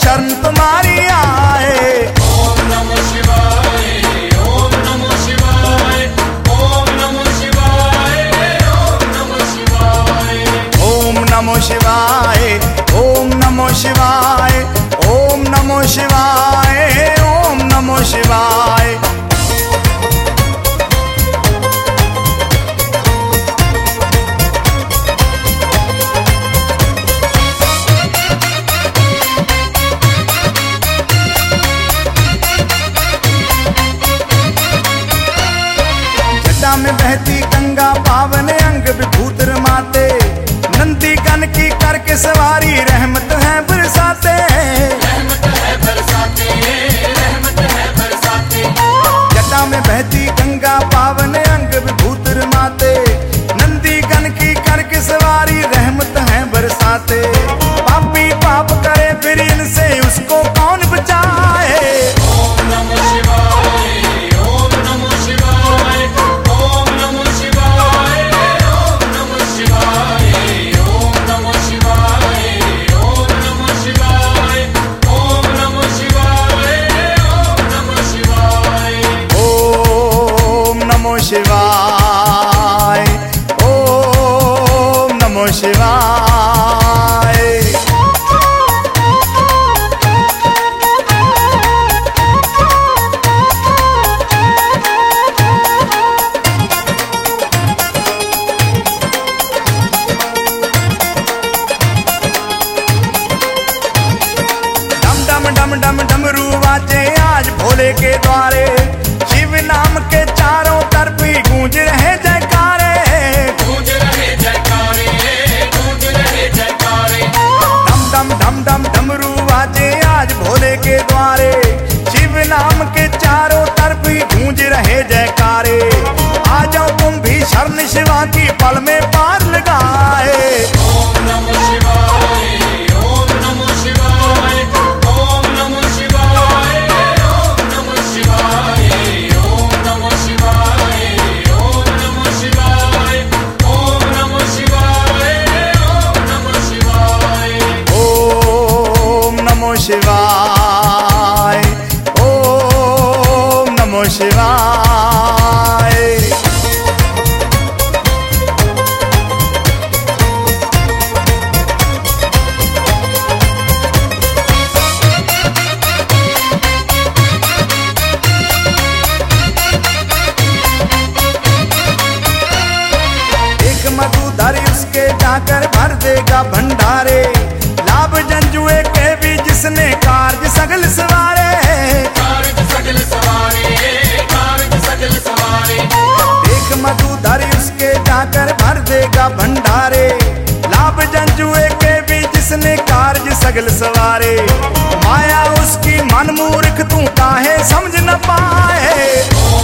शरण तुम्हारी आए। ओम नमो शिवाय, ओम नमो शिवाय, ओम नमो शिवाय, ओम नमो शिवाय। ओम नमो शिवाय, ओम नमो शिवाय, ओम नमो शिवाय, ओम नमो शिवाय। जटा में बहती गंगा पावन अंग विभूत रमाते, नंदी कन की करके सवारी रहमत है बरसाते। रहमत है बरसाते, रहमत है बरसाते। जटा में बहती गंगा पावन अंग विभूत रमाते, नंदी कन की करके सवारी रहमत है बरसाते। पापी पाप करे फिर इनसे उसको कौन बचाए। ओम नमो शिवाय, ओम नमो शिवाय, ओम नमो शिवाय, ओम नमो शिवाय, ओम नमो शिवाय, ओम नमो शिवाय, ओम नमो शिवाय, ओम नमो शिवाय। ओम नमो शिवाय, ओम नमो शिवाय। डम डम डम डम डमरू बाजे आज भोले के द्वारे, शिव नाम के चारों तरफ ही गूंज रहे जयकारे। गूंज रहे जयकारे, गूंज रहे जयकारे। डम डम डम डम डमरू बाजे आज भोले के द्वारे, शिव नाम के चारों तरफ ही गूंज रहे जयकारे। आ जाओ तुम भी शरण शिवा की पल में पार लगाए। ओम नमो शिवाय, ओम नमो शिवाय, ओम नमो शिवाय, ओम नमो शिवाय, ओम नमो शिवाय, ओम नमो शिवाय, ओम नमो शिवाय, ओम नमो शिवाय। ओम नमो शिवाय, ओम नमो शिवाय। एक मधुधर उसके जाकर भर देगा भंडारे, लाभ जंजुए के भी जिसने कार्य सगल सवारे। कार्य सगल सवारे, कार्य सगल सवारे। एक मधुधर उसके जाकर भर देगा भंडारे, लाभ जंजुए के भी जिसने कार्य सगल सवारे। माया उसकी मन मूर्ख तू काहे समझ न पाए।